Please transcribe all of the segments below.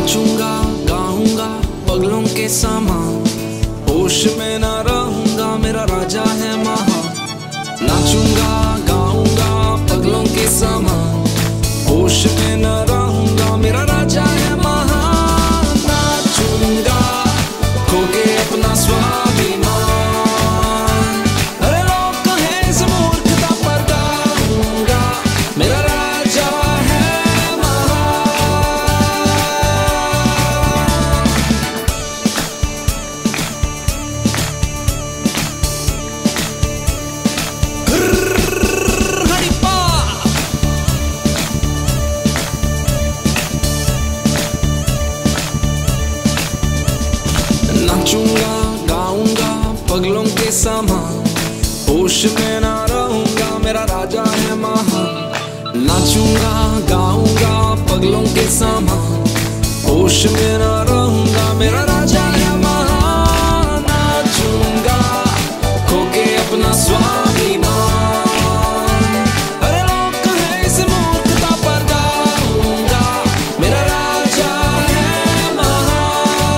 नाचूंगा गाऊंगा पगलों के समान, होश में ना रहूंगा मेरा राजा है महान। नाचूंगा गाऊंगा पगलों के समान, होश में ना रहूंगा मेरा राजा है महान। नाचूंगा खो के अपना स्वाभिमान, अरे लोग कहें इस मूर्खता पर गाऊंगा मेरा राजा है नाचूंगा गाऊंगा पगलों के समान, होश में ना रहूंगा मेरा राजा है महान। नाचूंगा गाऊंगा पगलों के समान, होश में ना रहूंगा मेरा राजा है महान। नाचूंगा खो के अपना स्वाभिमान, अरे लोग कहें इस मूर्खता पर गाऊंगा मेरा राजा है महान।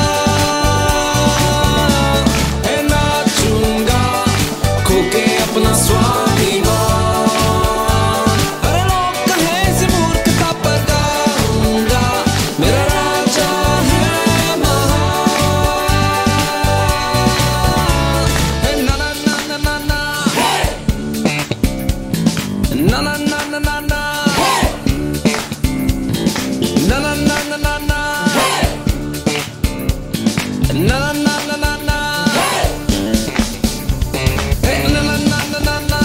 नाचूंगा खो के अपना स्वाभिमान, अरे लोग कहें इस मूर्खता पर गाऊंगा मेरा राजा है महान। ना ना ना ना ना ना, ना ना ना ना ना ना, ना ना ना ना ना ना, ना ना ना ना ना ना, na na na na na na,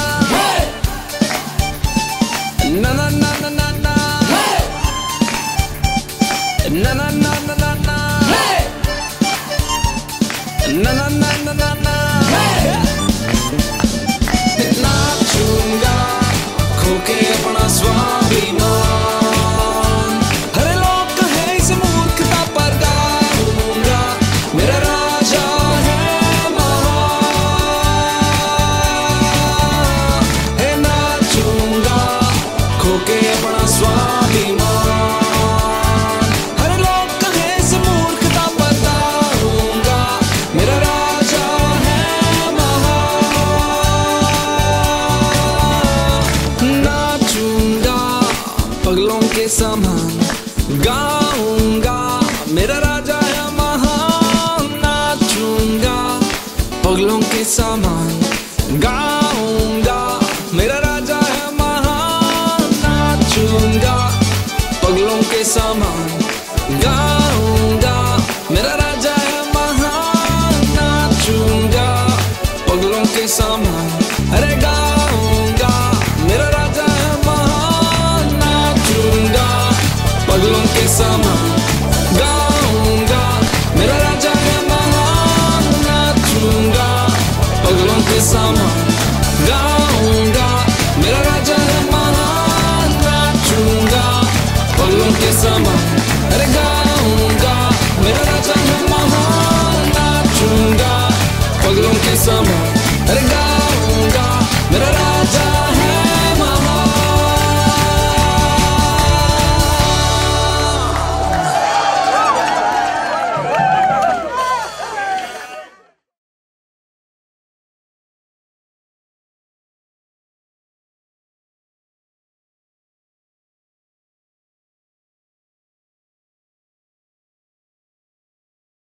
na na na na na na, na na na na na na, na na na na na na। नाचूंगा खो के अपना स्वाभिमान, हरे लोग कहें इस मूर्खता पर गाऊंगा मेरा राजा है महान। नाचूंगा खो के अपना स्वाभिमान, हरे लोग कहें इस मूर्खता पर गाऊंगा मेरा राजा है महान। नाचूंगा पगलों के समान, गाऊंगा मेरा राजा है महान। नाचूंगा पगलों के समान।